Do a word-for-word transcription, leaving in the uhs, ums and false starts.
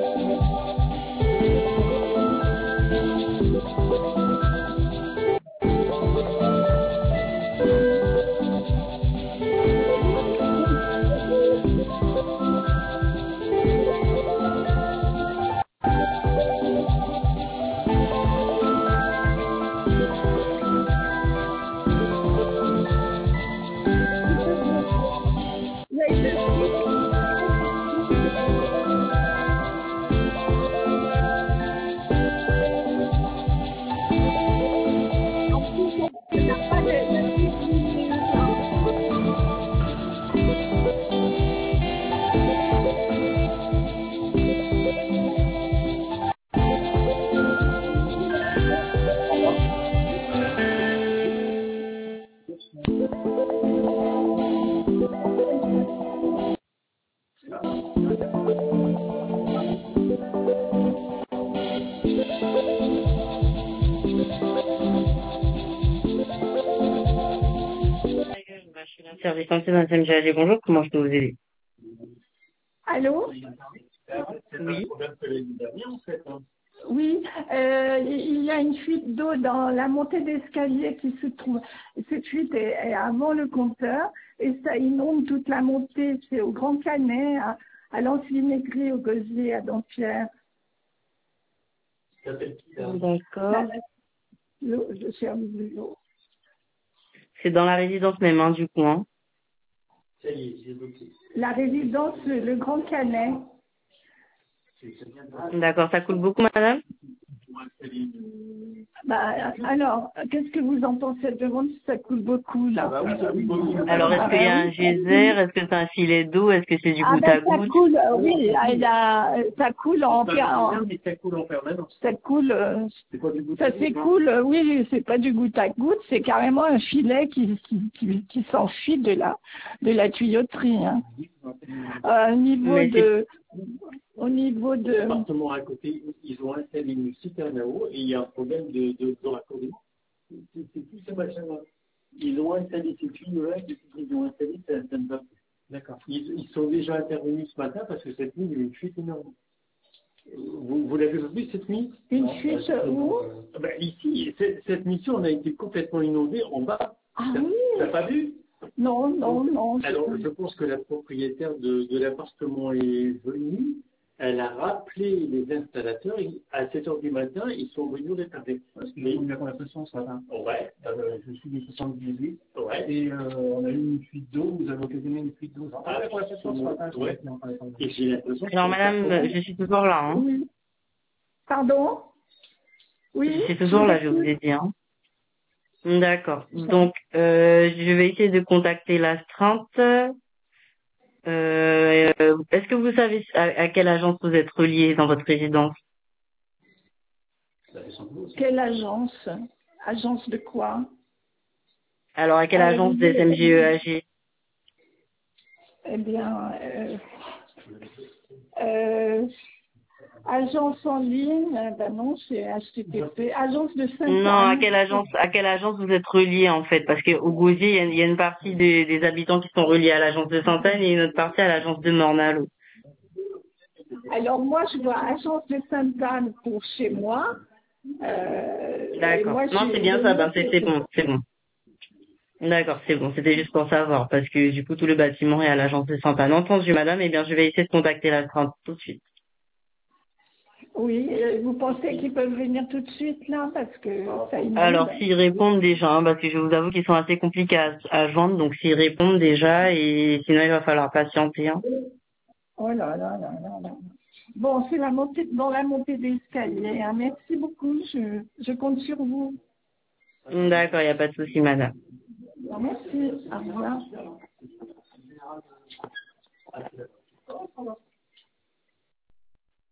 Service santé d'un S M G A G, bonjour, comment je peux vous aider? Allô? Oui. Oui, euh, il y a une fuite d'eau dans la montée d'escalier qui se trouve. Cette fuite est, est avant le compteur et ça inonde toute la montée. C'est au Grand Canet, à, à l'Anse-Vinégry, au Gosier, à Dampierre. D'accord. L'eau, je cherche de l'eau. C'est dans la résidence même, hein, du coup, hein. La résidence, le, le Grand Canet. D'accord, ça coule beaucoup, madame? Bah, alors, qu'est-ce que vous en pensez? Je demande si ça coule beaucoup, là. Alors, est-ce qu'il y a un geyser? Est-ce que c'est un filet d'eau? Est-ce que c'est du Ah goutte ben à ça goutte? coule, euh, oui, il y a, ça coule en, en Ça coule en permanence. ça coule, euh, C'est pas du goutte ça à goutte, hein. s'écoule, euh, oui, c'est pas du goutte à goutte, c'est carrément un filet qui, qui, qui, qui s'enfuit de la, de la tuyauterie. Hein. Euh, au niveau Mais c'est de, au niveau de, L'appartement à côté, ils ont installé une citerne à eau et il y a un problème de, de, de raccordement. C'est c'est tout ce machin-là. Ils ont installé ces tuyaux-là, depuis qu'ils ont installé, ça, ça ne va plus. D'accord. Ils, ils sont déjà intervenus ce matin parce que cette nuit, il y a eu une fuite énorme. Vous, vous l'avez vu cette nuit? une Non, fuite bah, où? euh, ben, ici, cette, cette mission, on a été complètement inondé en bas. Ah T'as oui? t'as pas vu? Non, non, Donc, non. alors, je pense que la propriétaire de, de l'appartement est venue. Elle a rappelé les installateurs. Et à sept heures du matin, ils sont venus réparer. J'ai eu la conversation ce matin. Ouais. Euh, je suis du soixante-dix-huit. Ouais. Et euh, on a eu une fuite d'eau. Vous avez occasionné une fuite d'eau. Ah, la conversation ce matin. ouais. Je Et j'ai l'impression que Alors, c'est madame, pas euh, je suis toujours là, hein. Oui. Pardon? Oui? Je suis je toujours vous là, je vous écoute. ai dit, hein. D'accord. Donc, euh, je vais essayer de contacter l'astreinte. Euh, euh, est-ce que vous savez à, à quelle agence vous êtes relié dans votre résidence? Quelle agence? Agence de quoi? Alors, à quelle Euh, agence vous des voulez- S M G E A G? Eh bien, euh, euh, agence en ligne, euh, ben non, c'est H T T P. Agence de Non, à Sainte-Anne. quelle agence, à quelle agence vous êtes relié en fait? Parce qu'au Gosier, il y, a il y a une partie des, des habitants qui sont reliés à l'agence de Sainte-Anne et une autre partie à l'agence de Mornalo. Alors moi, je vois agence de Sainte-Anne pour chez moi. Euh, et D'accord. moi, Non, je c'est bien ça, ben c'est c'est bon, c'est bon. D'accord, c'est bon. C'était juste pour savoir parce que du coup tout le bâtiment est à l'agence de Sainte-Anne. Entendu, madame. Eh bien, je vais essayer de contacter l'astreinte tout de suite. Oui, euh, vous pensez qu'ils peuvent venir tout de suite là parce que ça inonde? Alors, s'ils répondent déjà, hein, parce que je vous avoue qu'ils sont assez compliqués à, à joindre, donc s'ils répondent déjà, et sinon il va falloir patienter. Hein. Oh là là là là là. Bon, c'est la montée, dans la montée d'escalier. Hein. Merci beaucoup. Je, je compte sur vous. D'accord, il n'y a pas de souci, madame. Merci. Au revoir.